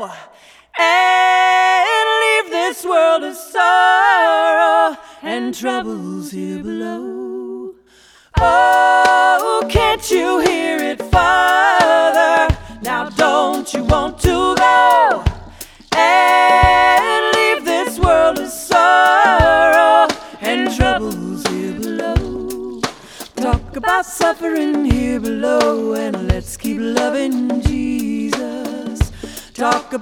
and leave this world of sorrow and troubles here below. Oh, can't you hear it, Father? Now don't you want to go and leave this world of sorrow and troubles here below? Talk about suffering here below, and let's keep loving Jesus. Talk about